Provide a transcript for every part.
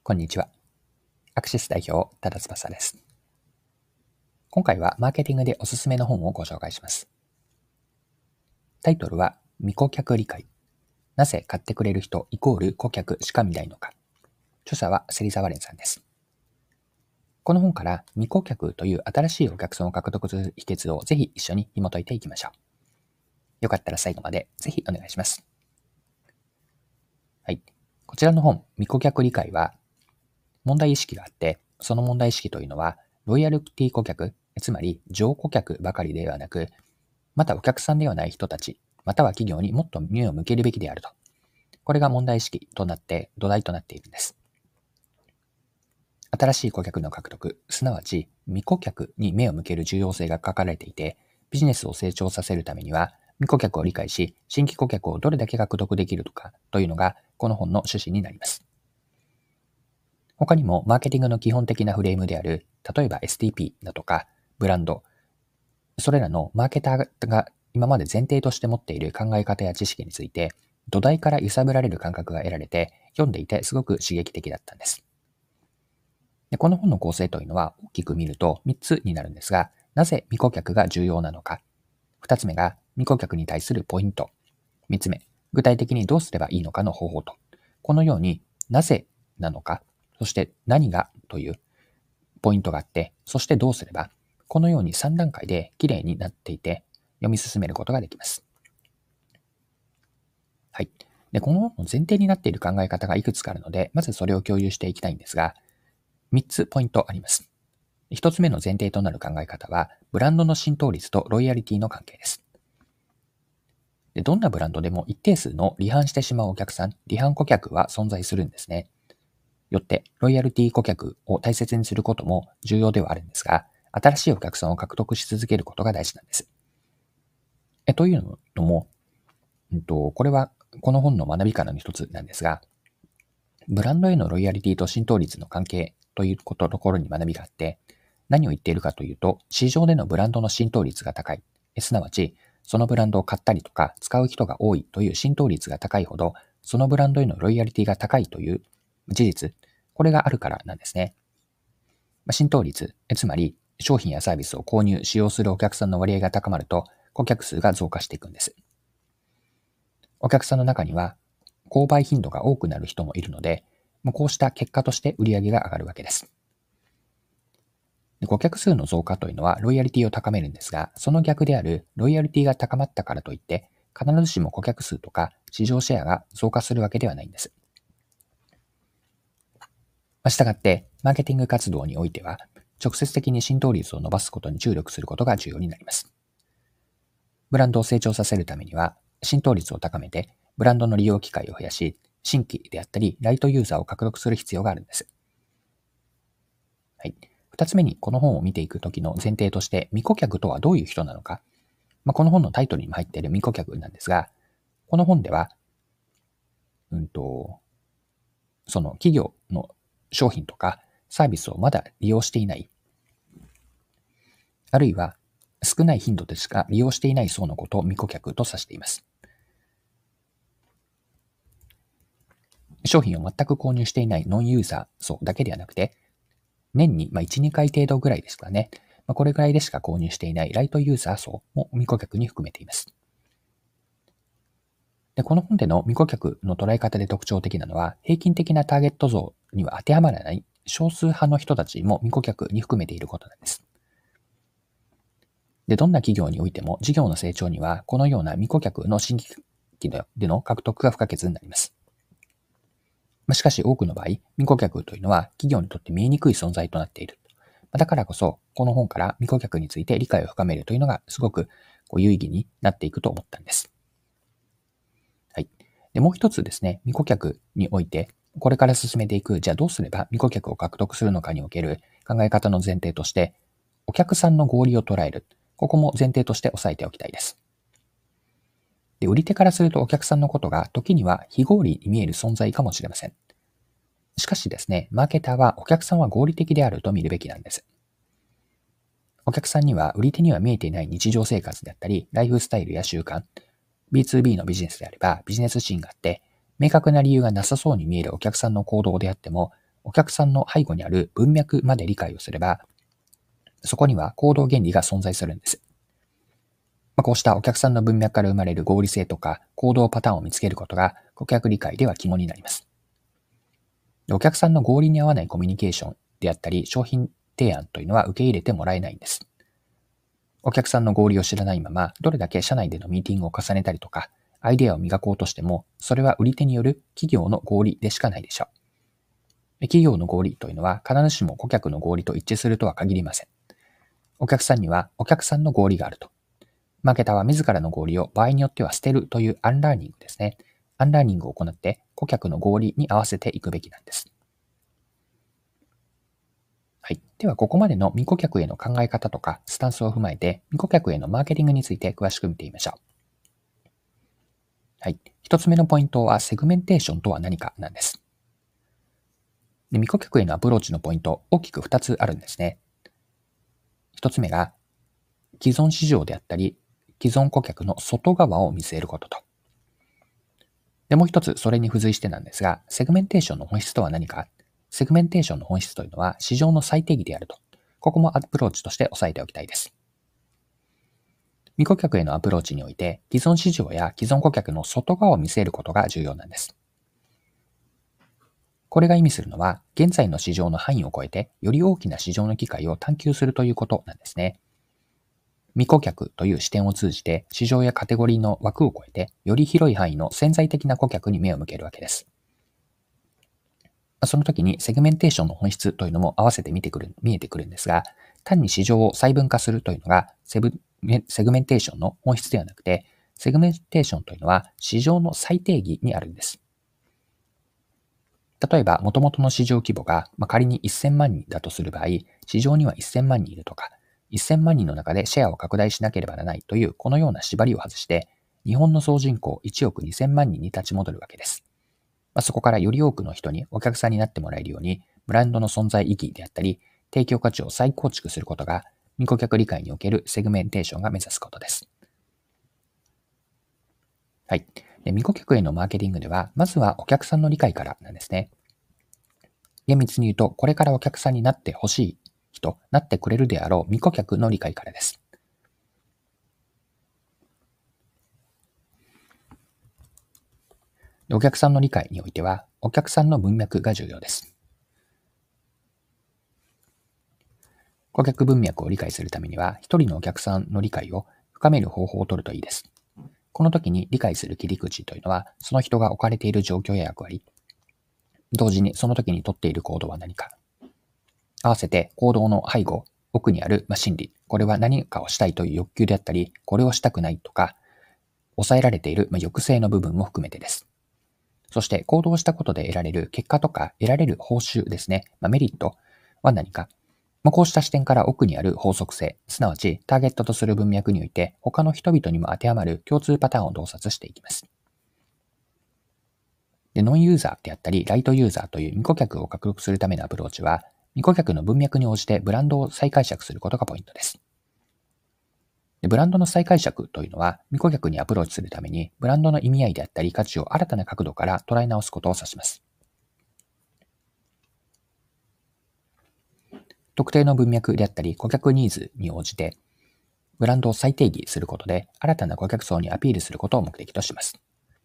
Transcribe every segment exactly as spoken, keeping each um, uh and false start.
こんにちは。アクシス代表、多田翼です。今回はマーケティングでおすすめの本をご紹介します。タイトルは、未顧客理解。なぜ買ってくれる人イコール顧客しか見ないのか。著者は芹沢蓮さんです。この本から未顧客という新しいお客さんを獲得する秘訣をぜひ一緒に紐解いていきましょう。よかったら最後までぜひお願いします。はい。こちらの本、未顧客理解は、問題意識があって、その問題意識というのは、ロイヤルティ顧客、つまり上顧客ばかりではなく、またお客さんではない人たち、または企業にもっと目を向けるべきであると。これが問題意識となって土台となっているんです。新しい顧客の獲得、すなわち未顧客に目を向ける重要性が書かれていて、ビジネスを成長させるためには、未顧客を理解し、新規顧客をどれだけ獲得できるのかというのが、この本の趣旨になります。他にも、マーケティングの基本的なフレームである、例えば エスティーピー だとか、ブランド、それらのマーケターが今まで前提として持っている考え方や知識について、土台から揺さぶられる感覚が得られて、読んでいてすごく刺激的だったんです。でこの本の構成というのは大きく見るとみっつになるんですが、なぜ未顧客が重要なのか。ふたつめが未顧客に対するポイント。みっつめ、具体的にどうすればいいのかの方法と。このように、なぜなのか、そして何がというポイントがあって、そしてどうすれば、このようにさん段階できれいになっていて、読み進めることができます。はい。で、この本の前提になっている考え方がいくつかあるので、まずそれを共有していきたいんですが、みっつポイントあります。ひとつめの前提となる考え方は、ブランドの浸透率とロイヤリティの関係です。でどんなブランドでも一定数の離反してしまうお客さん、離反顧客は存在するんですね。よって、ロイヤルティ顧客を大切にすることも重要ではあるんですが、新しいお客さんを獲得し続けることが大事なんです。えというのも、うんと、これはこの本の学びからの一つなんですが、ブランドへのロイヤリティと浸透率の関係ということところに学びがあって、何を言っているかというと、市場でのブランドの浸透率が高い。すなわち、そのブランドを買ったりとか使う人が多いという浸透率が高いほど、そのブランドへのロイヤリティが高いという事実、これがあるからなんですね。浸透率、つまり商品やサービスを購入、使用するお客さんの割合が高まると、顧客数が増加していくんです。お客さんの中には、購買頻度が多くなる人もいるので、こうした結果として売り上げが上がるわけです。顧客数の増加というのはロイヤリティを高めるんですが、その逆であるロイヤリティが高まったからといって、必ずしも顧客数とか市場シェアが増加するわけではないんです。したがって、マーケティング活動においては、直接的に浸透率を伸ばすことに注力することが重要になります。ブランドを成長させるためには、浸透率を高めて、ブランドの利用機会を増やし、新規であったり、ライトユーザーを獲得する必要があるんです。はい。二つ目に、この本を見ていくときの前提として、未顧客とはどういう人なのか。まあ、この本のタイトルにも入っている未顧客なんですが、この本では、うんと、その企業の商品とかサービスをまだ利用していない、あるいは少ない頻度でしか利用していない層のことを未顧客と指しています。商品を全く購入していないノンユーザー層だけではなくて、年にいち、にかい程度ぐらいですかね。これぐらいでしか購入していないライトユーザー層も未顧客に含めています。でこの本での未顧客の捉え方で特徴的なのは、平均的なターゲット像には当てはまらない少数派の人たちも未顧客に含めていることなんです。で、どんな企業においても事業の成長にはこのような未顧客の新規での獲得が不可欠になります。しかし多くの場合、未顧客というのは企業にとって見えにくい存在となっている。だからこそ、この本から未顧客について理解を深めるというのがすごく有意義になっていくと思ったんです。はい。で、もう一つですね、未顧客において、これから進めていく、じゃあどうすれば未顧客を獲得するのかにおける考え方の前提として、お客さんの合理を捉える。ここも前提として押さえておきたいです。で、売り手からするとお客さんのことが時には非合理に見える存在かもしれません。しかしですね、マーケターはお客さんは合理的であると見るべきなんです。お客さんには売り手には見えていない日常生活であったり、ライフスタイルや習慣、ビーツービー のビジネスであればビジネスシーンがあって、明確な理由がなさそうに見えるお客さんの行動であっても、 お客さんの背後にある文脈まで理解をすれば、そこには行動原理が存在するんです。まあ、こうしたお客さんの文脈から生まれる合理性とか行動パターンを見つけることが顧客理解では肝になります。でお客さんの合理に合わないコミュニケーションであったり商品提案というのは受け入れてもらえないんです。お客さんの合理を知らないまま、どれだけ社内でのミーティングを重ねたりとか、アイデアを磨こうとしても、それは売り手による企業の合理でしかないでしょう。企業の合理というのは必ずしも顧客の合理と一致するとは限りません。お客さんにはお客さんの合理があると。マーケターは自らの合理を場合によっては捨てるというアンラーニングですね。アンラーニングを行って顧客の合理に合わせていくべきなんです。はい。では、ここまでの未顧客への考え方とかスタンスを踏まえて、未顧客へのマーケティングについて詳しく見てみましょう。はい。一つ目のポイントは、セグメンテーションとは何かなんです。で未顧客へのアプローチのポイント、大きく二つあるんですね。一つ目が、既存市場であったり、既存顧客の外側を見据えることと。で、もう一つ、それに付随してなんですが、セグメンテーションの本質とは何か。セグメンテーションの本質というのは市場の最定義であると。ここもアプローチとして押さえておきたいです。未顧客へのアプローチにおいて、既存市場や既存顧客の外側を見据えることが重要なんです。これが意味するのは、現在の市場の範囲を超えて、より大きな市場の機会を探求するということなんですね。未顧客という視点を通じて、市場やカテゴリーの枠を超えて、より広い範囲の潜在的な顧客に目を向けるわけです。その時にセグメンテーションの本質というのも合わせて見てくる、見えてくるんですが、単に市場を細分化するというのがセブ、セグメンテーションの本質ではなくて、セグメンテーションというのは市場の最定義にあるんです。例えば、元々の市場規模が、まあ、仮にせんまんにんだとする場合、市場にはせんまんにんいるとか、せんまんにんの中でシェアを拡大しなければならないという、このような縛りを外して、日本の総人口いちおくにせんまんにんに立ち戻るわけです。まあ、そこからより多くの人にお客さんになってもらえるように、ブランドの存在意義であったり、提供価値を再構築することが、未顧客理解におけるセグメンテーションが目指すことです。はい。で未顧客へのマーケティングでは、まずはお客さんの理解からなんですね。厳密に言うと、これからお客さんになってほしい人、なってくれるであろう未顧客の理解からです。お客さんの理解においては、お客さんの文脈が重要です。顧客文脈を理解するためには、一人のお客さんの理解を深める方法を取るといいです。この時に理解する切り口というのは、その人が置かれている状況や役割、同時にその時に取っている行動は何か、合わせて行動の背後、奥にある心理、これは何かをしたいという欲求であったり、これをしたくないとか、抑えられている抑制の部分も含めてです。そして行動したことで得られる結果とか得られる報酬ですね、まあ、メリットは何か。まあ、こうした視点から奥にある法則性、すなわちターゲットとする文脈において他の人々にも当てはまる共通パターンを洞察していきます。で、ノンユーザーであったりライトユーザーという未顧客を獲得するためのアプローチは、未顧客の文脈に応じてブランドを再解釈することがポイントです。でブランドの再解釈というのは、未顧客にアプローチするためにブランドの意味合いであったり価値を新たな角度から捉え直すことを指します。特定の文脈であったり顧客ニーズに応じてブランドを再定義することで新たな顧客層にアピールすることを目的とします。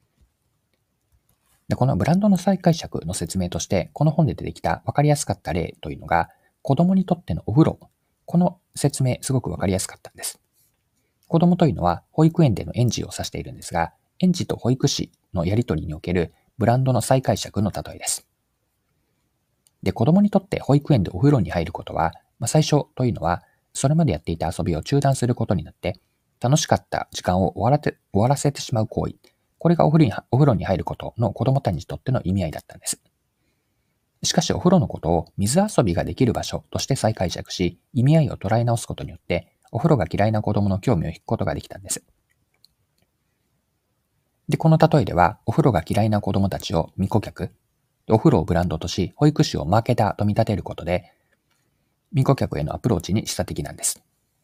でこのブランドの再解釈の説明として、この本で出てきた分かりやすかった例というのが、子供にとってのお風呂。この説明すごく分かりやすかったんです。子供というのは保育園での園児を指しているんですが、園児と保育士のやりとりにおけるブランドの再解釈の例えです。で、子供にとって保育園でお風呂に入ることは、まあ、最初というのは、それまでやっていた遊びを中断することになって、楽しかった時間を終わらて終わらせてしまう行為。これがお風呂にお風呂に入ることの子供たちにとっての意味合いだったんです。しかしお風呂のことを水遊びができる場所として再解釈し、意味合いを捉え直すことによって、お風呂が嫌いな子供の興味を引くことができたんです。で、この例えでは、お風呂が嫌いな子供たちを未顧客、お風呂をブランドとし、保育士をマーケターと見立てることで、未顧客へのアプローチに示唆的なんです。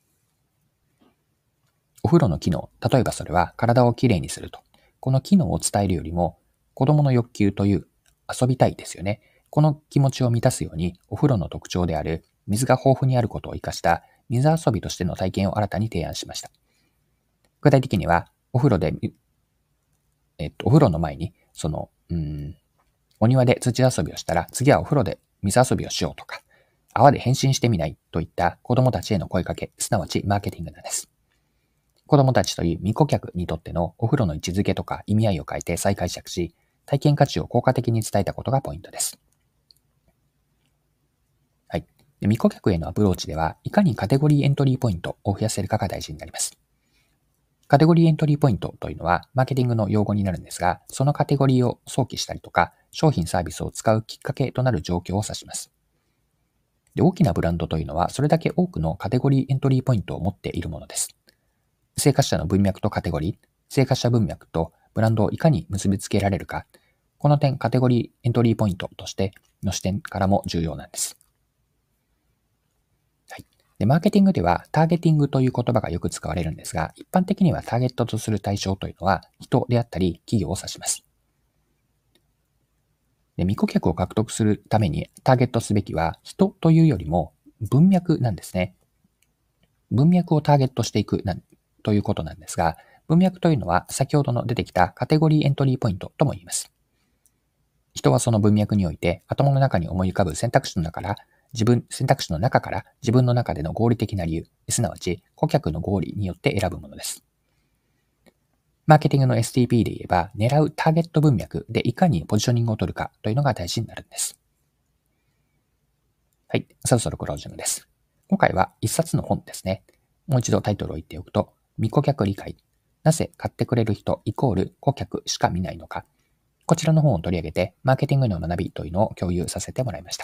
お風呂の機能、例えばそれは体をきれいにすると。この機能を伝えるよりも、子供の欲求という遊びたいですよね。 この気持ちを満たすように、お風呂の特徴である水が豊富にあることを生かした水遊びとしての体験を新たに提案しました。具体的には、お風呂で、えっと、お風呂の前に、その、うーん、お庭で土遊びをしたら、次はお風呂で水遊びをしようとか、泡で変身してみないといった子供たちへの声かけ、すなわちマーケティングなんです。子供たちという未顧客にとってのお風呂の位置づけとか意味合いを変えて再解釈し、体験価値を効果的に伝えたことがポイントです。はい。で、未顧客へのアプローチでは、いかにカテゴリーエントリーポイントを増やせるかが大事になります。カテゴリーエントリーポイントというのは、マーケティングの用語になるんですが、そのカテゴリーを想起したりとか、商品サービスを使うきっかけとなる状況を指します。で、大きなブランドというのは、それだけ多くのカテゴリーエントリーポイントを持っているものです。生活者の文脈とカテゴリー、生活者文脈とブランドをいかに結びつけられるか、この点カテゴリーエントリーポイントとしての視点からも重要なんです。はい。で、マーケティングではターゲティングという言葉がよく使われるんですが、一般的にはターゲットとする対象というのは人であったり企業を指します。で、未顧客を獲得するためにターゲットすべきは人というよりも文脈なんですね。文脈をターゲットしていくなんということなんですが、文脈というのは先ほどの出てきたカテゴリーエントリーポイントとも言います。人はその文脈において頭の中に思い浮かぶ選択肢の中から自分、選択肢の中から自分の中での合理的な理由、すなわち顧客の合理によって選ぶものです。マーケティングの エスティーピー で言えば、狙うターゲット文脈でいかにポジショニングを取るかというのが大事になるんです。はい、そろそろクロージングです。今回は一冊の本ですね。もう一度タイトルを言っておくと、未顧客理解。なぜ買ってくれる人イコール顧客しか見ないのか。こちらの本を取り上げて、マーケティングの学びというのを共有させてもらいました。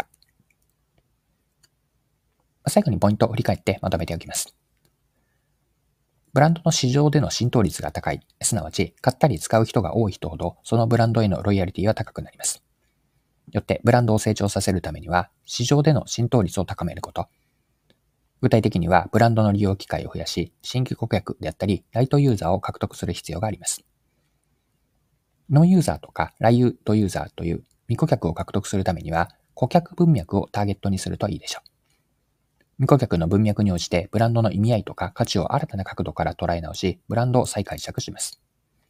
最後にポイントを振り返ってまとめておきます。ブランドの市場での浸透率が高い、すなわち買ったり使う人が多い人ほど、そのブランドへのロイヤリティは高くなります。よって、ブランドを成長させるためには、市場での浸透率を高めること。具体的には、ブランドの利用機会を増やし、新規顧客であったり、ライトユーザーを獲得する必要があります。ノンユーザーとかライトユーザーという未顧客を獲得するためには、顧客文脈をターゲットにするといいでしょう。未顧客の文脈に応じてブランドの意味合いとか価値を新たな角度から捉え直し、ブランドを再解釈します。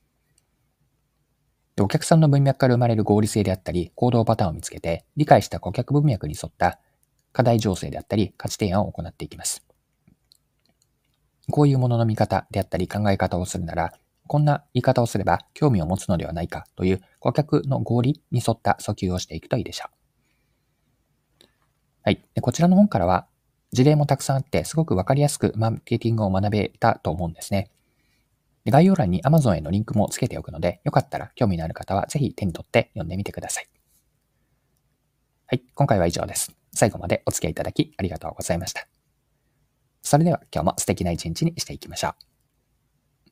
お客さんの文脈から生まれる合理性であったり、行動パターンを見つけて、理解した顧客文脈に沿った課題情勢であったり、価値提案を行っていきます。こういうものの見方であったり考え方をするなら、こんな言い方をすれば興味を持つのではないかという顧客の合理に沿った訴求をしていくといいでしょう。はい。でこちらの本からは事例もたくさんあって、すごくわかりやすくマーケティングを学べたと思うんですね。で概要欄に Amazon へのリンクもつけておくので、よかったら興味のある方はぜひ手に取って読んでみてください。はい。今回は以上です。最後までお付き合いいただきありがとうございました。それでは今日も素敵な一日にしていきましょう。